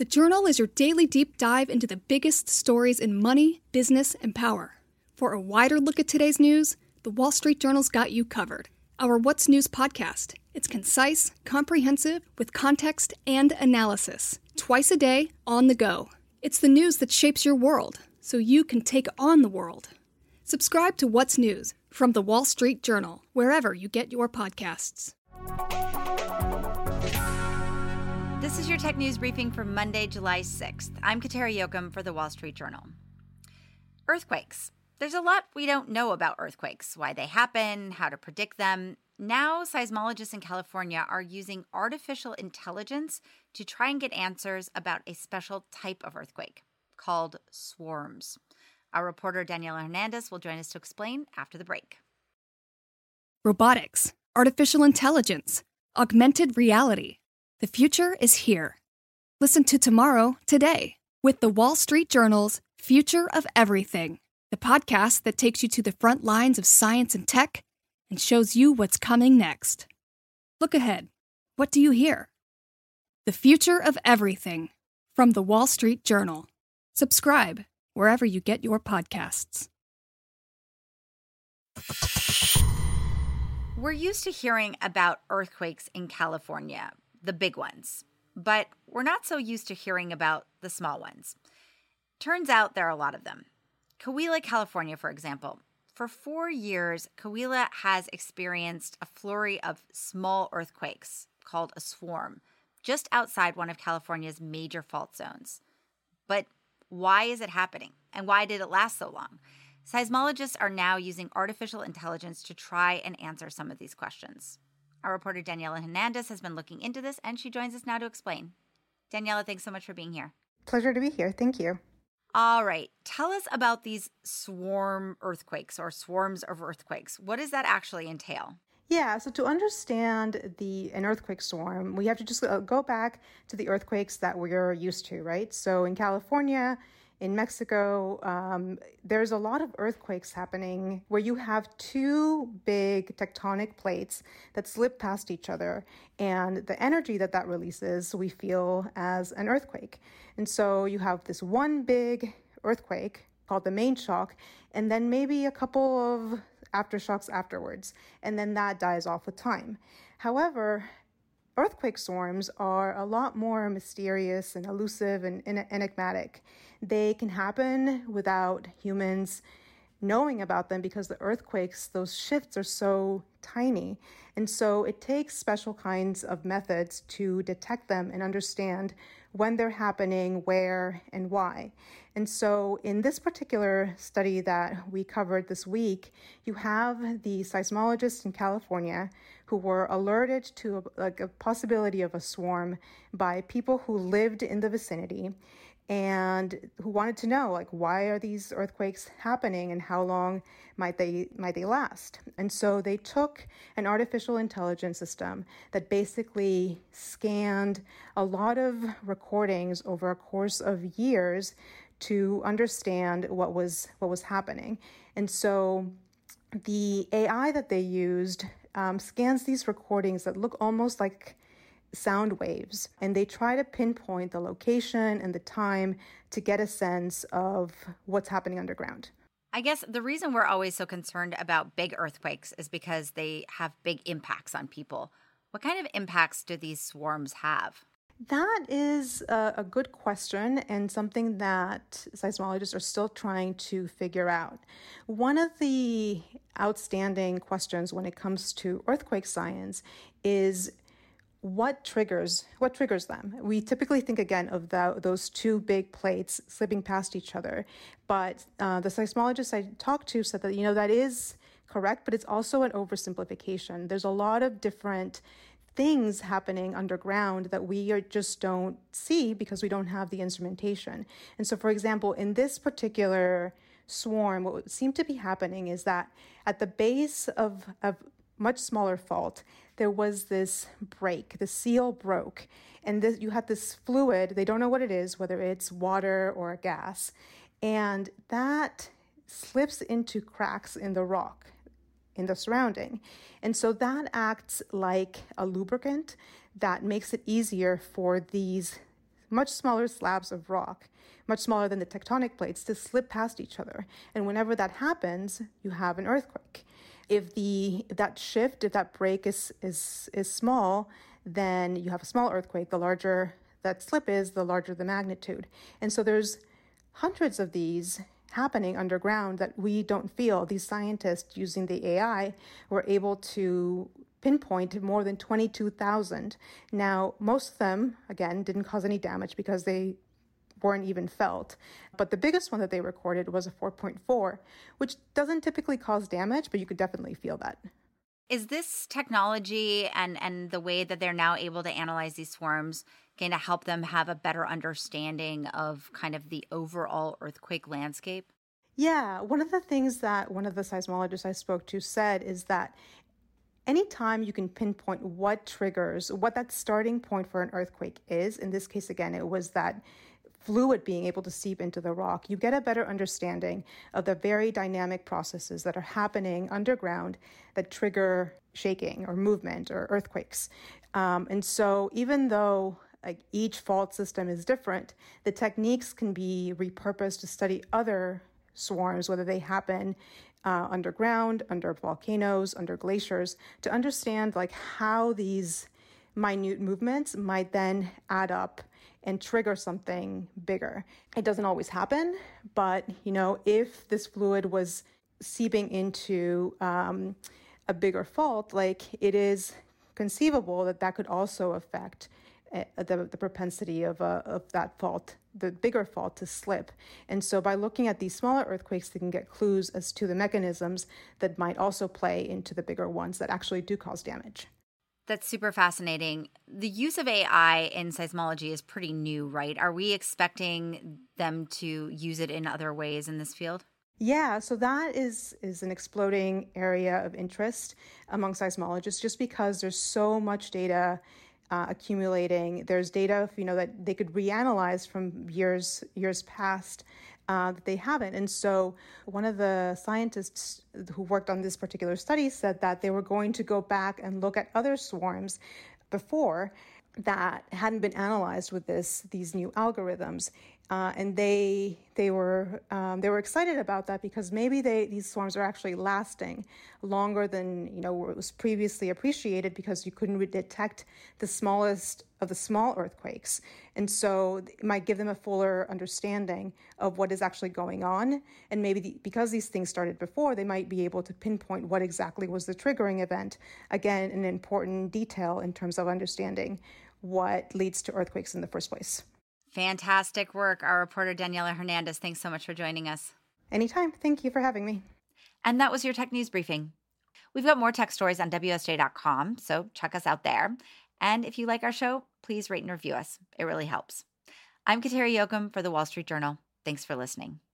The Journal is your daily deep dive into the biggest stories in money, business, and power. For a wider look at today's news, the Wall Street Journal's got you covered. Our What's News podcast. It's concise, comprehensive, with context and analysis. Twice a day, on the go. It's the news that shapes your world, so you can take on the world. Subscribe to What's News from the Wall Street Journal, wherever you get your podcasts. This is your tech news briefing for Monday, July 6th. I'm Kateri Jochum for the Wall Street Journal. Earthquakes. There's a lot we don't know about earthquakes, why they happen, how to predict them. Now, seismologists in California are using artificial intelligence to try and get answers about a special type of earthquake called swarms. Our reporter Daniela Hernandez will join us to explain after the break. Robotics, artificial intelligence, augmented reality. The future is here. Listen to Tomorrow, Today, with the Wall Street Journal's Future of Everything, the podcast that takes you to the front lines of science and tech and shows you what's coming next. Look ahead. What do you hear? The Future of Everything, from the Wall Street Journal. Subscribe wherever you get your podcasts. We're used to hearing about earthquakes in California, the big ones, but we're not so used to hearing about the small ones. Turns out there are a lot of them. Coahuila, California, for example. For 4 years, Coahuila has experienced a flurry of small earthquakes called a swarm, just outside one of California's major fault zones. But why is it happening? And why did it last so long? Seismologists are now using artificial intelligence to try and answer some of these questions. Our reporter Daniela Hernandez has been looking into this, and she joins us now to explain. Daniela, thanks so much for being here. Pleasure to be here. Thank you. All right. Tell us about these swarm earthquakes or swarms of earthquakes. What does that actually entail? Yeah, so to understand an earthquake swarm, we have to just go back to the earthquakes that we're used to, right? So in California, in Mexico, there's a lot of earthquakes happening where you have two big tectonic plates that slip past each other. And the energy that releases, we feel as an earthquake. And so you have this one big earthquake called the main shock, and then maybe a couple of aftershocks afterwards. And then that dies off with time. However, earthquake swarms are a lot more mysterious and elusive and enigmatic. They can happen without humans knowing about them because the earthquakes, those shifts are so tiny. And so it takes special kinds of methods to detect them and understand when they're happening, where, and why. And so in this particular study that we covered this week, you have the seismologists in California who were alerted to a possibility of a swarm by people who lived in the vicinity and who wanted to know, why are these earthquakes happening and how long might they last? And so they took an artificial intelligence system that basically scanned a lot of recordings over a course of years to understand what was happening. And so the AI that they used scans these recordings that look almost like sound waves, and they try to pinpoint the location and the time to get a sense of what's happening underground. I guess the reason we're always so concerned about big earthquakes is because they have big impacts on people. What kind of impacts do these swarms have? That is a good question and something that seismologists are still trying to figure out. One of the outstanding questions when it comes to earthquake science is what triggers them? We typically think, again, of those two big plates slipping past each other. But the seismologists I talked to said that, that is correct, but it's also an oversimplification. There's a lot of different things happening underground that we just don't see because we don't have the instrumentation. And so, for example, in this particular swarm, what seemed to be happening is that at the base of a much smaller fault, there was this break. The seal broke, and you had this fluid. They don't know what it is, whether it's water or a gas, and that slips into cracks in the rock, in the surrounding. And so that acts like a lubricant that makes it easier for these much smaller slabs of rock, much smaller than the tectonic plates, to slip past each other. And whenever that happens, you have an earthquake. If that break is small, then you have a small earthquake. The larger that slip is, the larger the magnitude. And so there's hundreds of these happening underground that we don't feel. These scientists, using the AI, were able to pinpoint more than 22,000. Now, most of them, again, didn't cause any damage because they weren't even felt. But the biggest one that they recorded was a 4.4, which doesn't typically cause damage, but you could definitely feel that. Is this technology and the way that they're now able to analyze these swarms going to help them have a better understanding of kind of the overall earthquake landscape? Yeah, one of the things that one of the seismologists I spoke to said is that anytime you can pinpoint what that starting point for an earthquake is, in this case, again, it was that fluid being able to seep into the rock, you get a better understanding of the very dynamic processes that are happening underground that trigger shaking or movement or earthquakes. And so even though each fault system is different, the techniques can be repurposed to study other swarms, whether they happen underground, under volcanoes, under glaciers, to understand how these minute movements might then add up and trigger something bigger. It doesn't always happen, but if this fluid was seeping into a bigger fault, it is conceivable that could also affect the propensity of that fault, the bigger fault, to slip. And so by looking at these smaller earthquakes, they can get clues as to the mechanisms that might also play into the bigger ones that actually do cause damage. That's super fascinating. The use of AI in seismology is pretty new, right? Are we expecting them to use it in other ways in this field? Yeah, so that is an exploding area of interest among seismologists, just because there's so much data accumulating. There's data, that they could reanalyze from years past that they haven't. And so one of the scientists who worked on this particular study said that they were going to go back and look at other swarms before that hadn't been analyzed with these new algorithms. And they were excited about that because maybe these swarms are actually lasting longer than what was previously appreciated, because you couldn't detect the smallest of the small earthquakes. And so it might give them a fuller understanding of what is actually going on. And maybe because these things started before, they might be able to pinpoint what exactly was the triggering event. Again, an important detail in terms of understanding what leads to earthquakes in the first place. Fantastic work. Our reporter, Daniela Hernandez, thanks so much for joining us. Anytime. Thank you for having me. And that was your Tech News Briefing. We've got more tech stories on WSJ.com, so check us out there. And if you like our show, please rate and review us. It really helps. I'm Kateri Jochum for The Wall Street Journal. Thanks for listening.